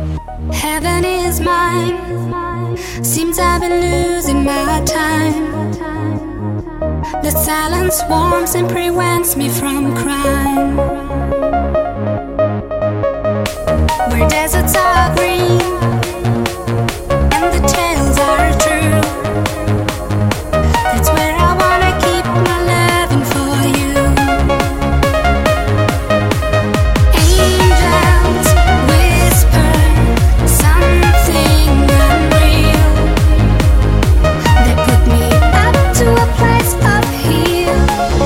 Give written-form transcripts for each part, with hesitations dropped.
Heaven is mine. Seems I've been losing my time. The silence warms and prevents me from crying. Where deserts are green and the tales are true, that's where I wanna keep my loving for you. Angels whisper something unreal. They put me up to a place up here.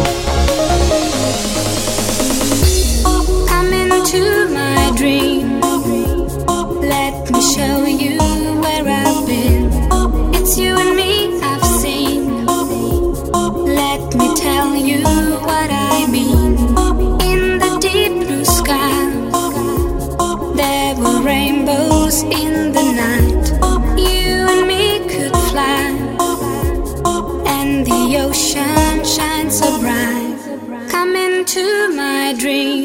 Come into my dream. Let me show you where I've been. It's you and me I've seen. Let me tell you what I mean. In the deep blue sky, there were rainbows in the night. You and me could fly, and the ocean shines so bright. Come into my dream.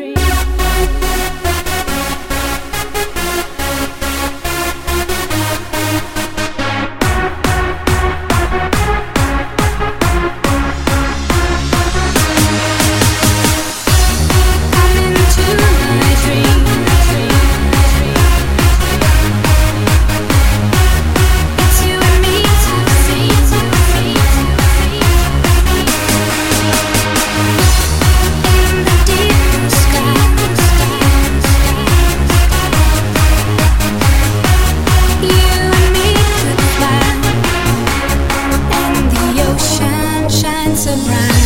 So bright.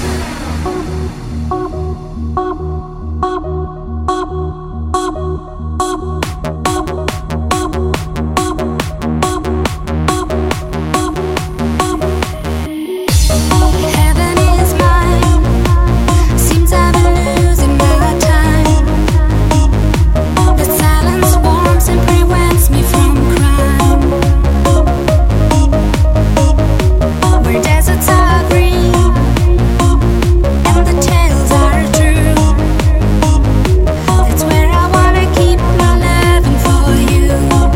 Heaven is mine. Seems I've been losing my time. The silence warms and prevents me from crying. Where deserts are green and the tales are true, that's where I wanna keep my loving for you.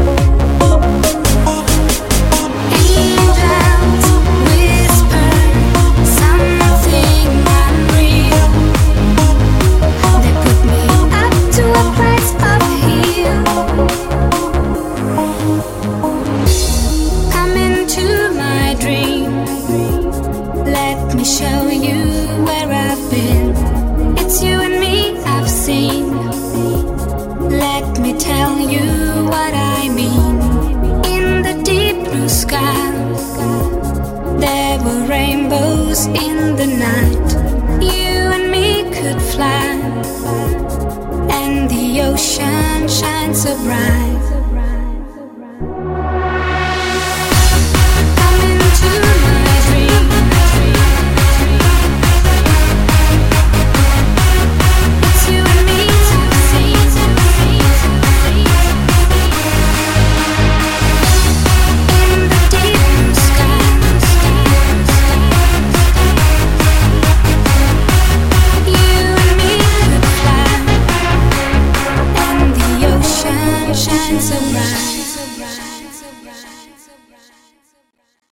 Angels whisper something unreal. They put me up to a place up here. Come into my dream. Let me show you where I've been. It's you and me I've seen. Let me tell you what I mean. In the deep blue sky, there were rainbows in the night. You and me could fly, and the ocean shines so bright.